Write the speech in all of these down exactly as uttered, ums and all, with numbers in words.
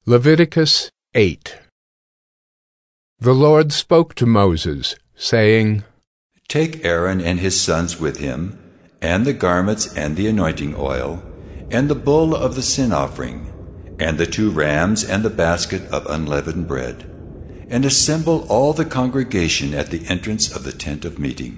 Leviticus eight. The Lord spoke to Moses, saying, Take Aaron and his sons with him, and the garments and the anointing oil, and the bull of the sin offering, and the two rams and the basket of unleavened bread, and assemble all the congregation at the entrance of the tent of meeting.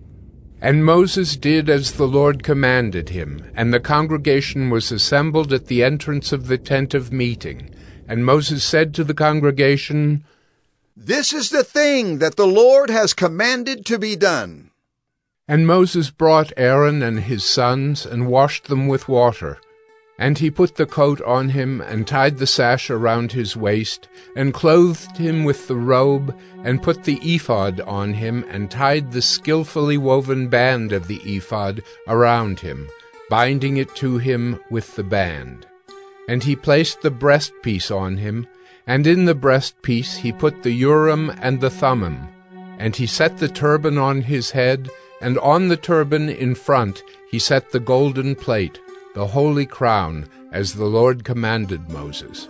And Moses did as the Lord commanded him, and the congregation was assembled at the entrance of the tent of meeting. And Moses said to the congregation, This is the thing that the Lord has commanded to be done. And Moses brought Aaron and his sons, and washed them with water. And he put the coat on him, and tied the sash around his waist, and clothed him with the robe, and put the ephod on him, and tied the skillfully woven band of the ephod around him, binding it to him with the band. And he placed the breastpiece on him, and in the breastpiece he put the Urim and the Thummim. And he set the turban on his head, and on the turban in front he set the golden plate, the holy crown, as the Lord commanded Moses.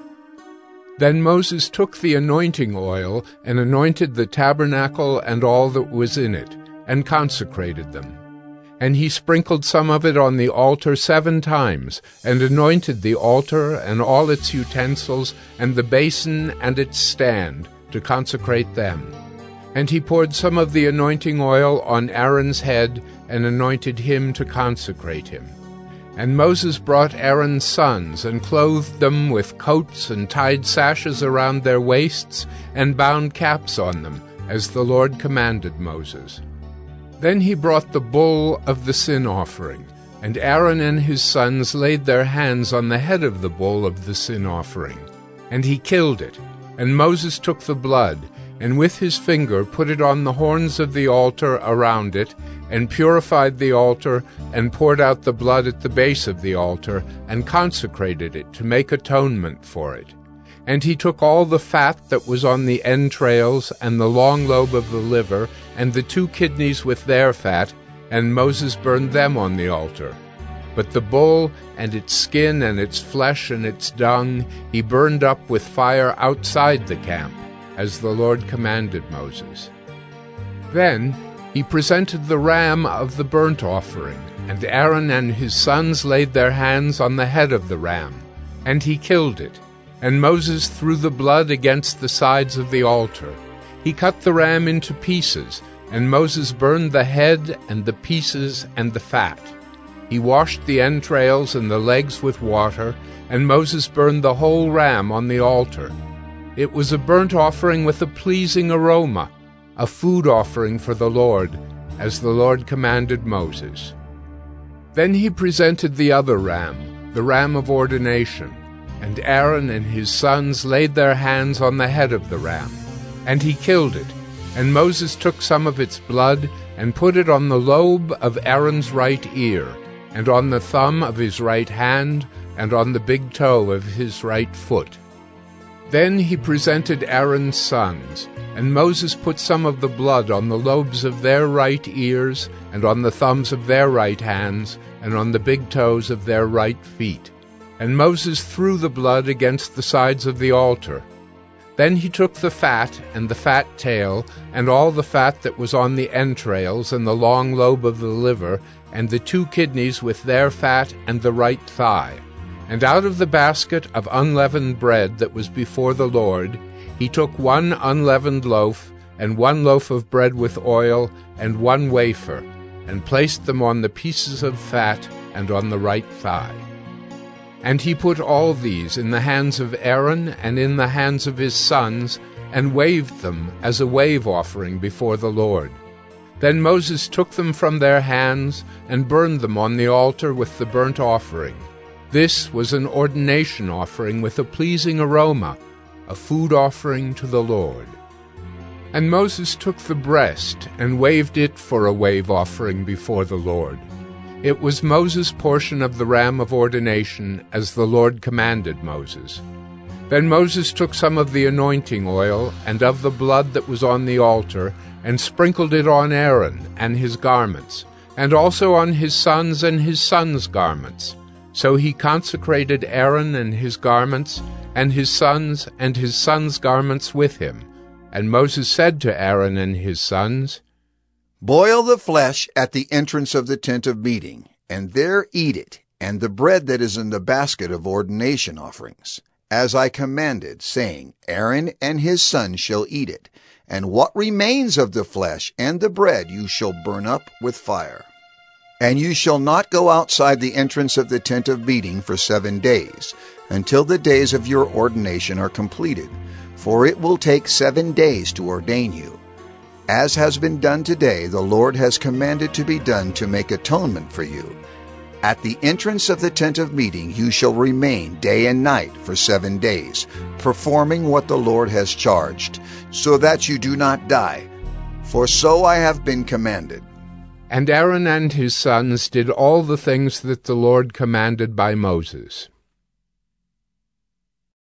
Then Moses took the anointing oil, and anointed the tabernacle and all that was in it, and consecrated them. And he sprinkled some of it on the altar seven times, and anointed the altar and all its utensils, and the basin and its stand, to consecrate them. And he poured some of the anointing oil on Aaron's head, and anointed him to consecrate him. And Moses brought Aaron's sons, and clothed them with coats, and tied sashes around their waists, and bound caps on them, as the Lord commanded Moses. Then he brought the bull of the sin offering, and Aaron and his sons laid their hands on the head of the bull of the sin offering. And he killed it, and Moses took the blood, and with his finger put it on the horns of the altar around it, and purified the altar, and poured out the blood at the base of the altar, and consecrated it to make atonement for it. And he took all the fat that was on the entrails, and the long lobe of the liver, and the two kidneys with their fat, and Moses burned them on the altar. But the bull, and its skin, and its flesh, and its dung, he burned up with fire outside the camp, as the Lord commanded Moses. Then he presented the ram of the burnt offering, and Aaron and his sons laid their hands on the head of the ram, and he killed it. And Moses threw the blood against the sides of the altar. He cut the ram into pieces, and Moses burned the head and the pieces and the fat. He washed the entrails and the legs with water, and Moses burned the whole ram on the altar. It was a burnt offering with a pleasing aroma, a food offering for the Lord, as the Lord commanded Moses. Then he presented the other ram, the ram of ordination. And Aaron and his sons laid their hands on the head of the ram, and he killed it. And Moses took some of its blood, and put it on the lobe of Aaron's right ear, and on the thumb of his right hand, and on the big toe of his right foot. Then he presented Aaron's sons, and Moses put some of the blood on the lobes of their right ears, and on the thumbs of their right hands, and on the big toes of their right feet. And Moses threw the blood against the sides of the altar. Then he took the fat, and the fat tail, and all the fat that was on the entrails, and the long lobe of the liver, and the two kidneys with their fat, and the right thigh. And out of the basket of unleavened bread that was before the Lord, he took one unleavened loaf, and one loaf of bread with oil, and one wafer, and placed them on the pieces of fat, and on the right thigh. And he put all these in the hands of Aaron and in the hands of his sons, and waved them as a wave offering before the Lord. Then Moses took them from their hands, and burned them on the altar with the burnt offering. This was an ordination offering with a pleasing aroma, a food offering to the Lord. And Moses took the breast, and waved it for a wave offering before the Lord. It was Moses' portion of the ram of ordination, as the Lord commanded Moses. Then Moses took some of the anointing oil, and of the blood that was on the altar, and sprinkled it on Aaron and his garments, and also on his sons and his sons' garments. So he consecrated Aaron and his garments, and his sons and his sons' garments with him. And Moses said to Aaron and his sons, Boil the flesh at the entrance of the tent of meeting, and there eat it, and the bread that is in the basket of ordination offerings, as I commanded, saying, Aaron and his sons shall eat it, and what remains of the flesh and the bread you shall burn up with fire. And you shall not go outside the entrance of the tent of meeting for seven days, until the days of your ordination are completed, for it will take seven days to ordain you. As has been done today, the Lord has commanded to be done to make atonement for you. At the entrance of the tent of meeting you shall remain day and night for seven days, performing what the Lord has charged, so that you do not die. For so I have been commanded. And Aaron and his sons did all the things that the Lord commanded by Moses.